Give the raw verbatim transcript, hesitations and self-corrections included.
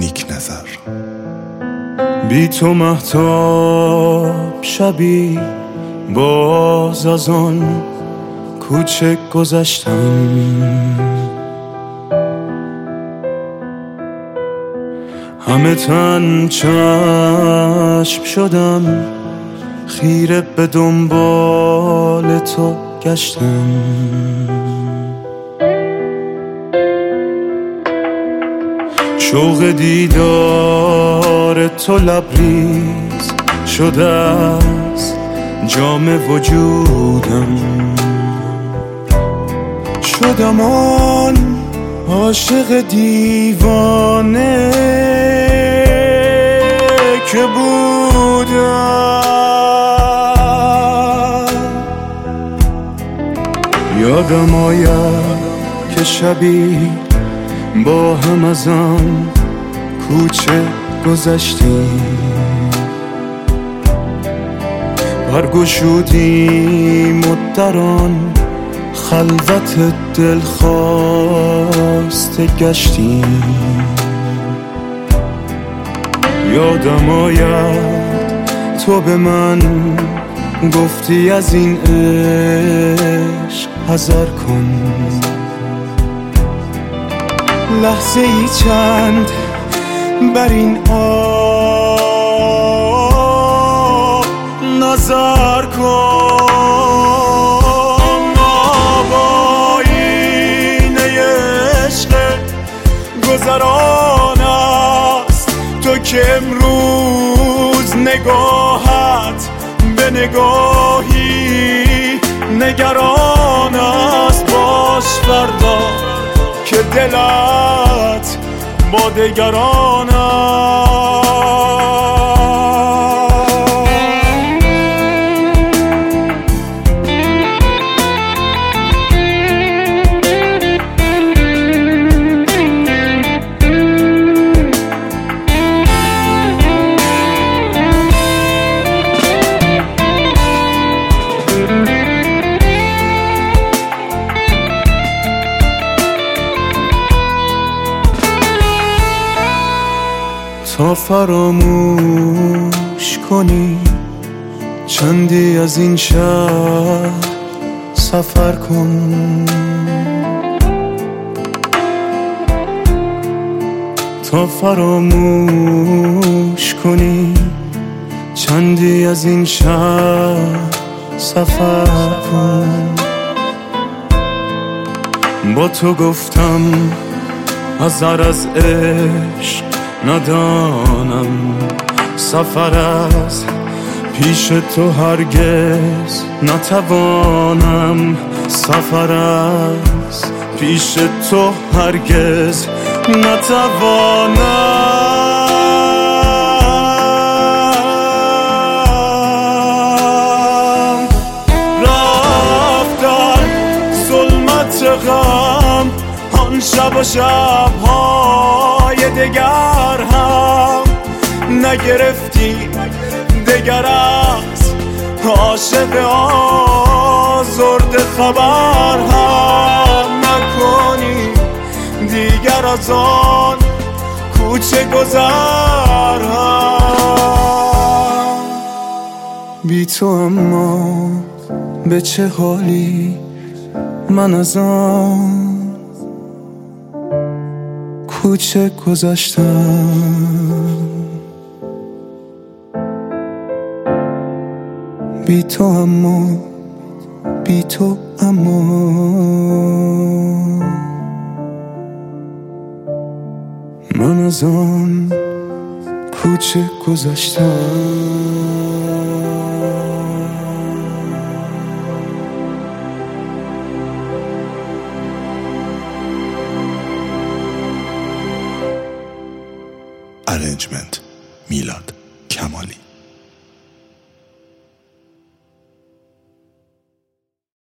نیک نظر. بی تو مهتاب شبی باز از آن کوچه گذشتم، همه تن چشم شدم، خیره به دنبال تو گشتم. شوق دیدار تو لبریز شده است جام وجودم. شدم آن عاشق دیوانه که بودم. یادم آید که شبی با هم از آن کوچه گذشتیم، برگشودیم و در آن خلوت دلخواسته گشتیم. یادم آید تو به من گفتی از این عشق حذر کن، لحظه ای چند بر این آب نظر کن. آب آینه عشق گذران است، تو که امروز نگاهت به نگاهی نگران است. باش فردا که دلت با دگران است. تا فراموش کنی چندی از این شهر سفر کن. تا فراموش کنی چندی از این شهر سفر کن. با تو گفتم حذر از عشق ندانم، سفر از پیش تو هرگز نتوانم. سفر از پیش تو هرگز نتوانم. رفتن ظلمت غم آن شب و شبهای دگر هم نگرفتی، دگر از عاشق آزرد خبر هم نکنی. دیگر از آن کوچه گذر هم. بی تو اما به چه حالی من از آن کوچه گذشتم. بی تو اما بی تو اما من از آن کوچه گذشتم. ارنجمنت میلاد کمالی.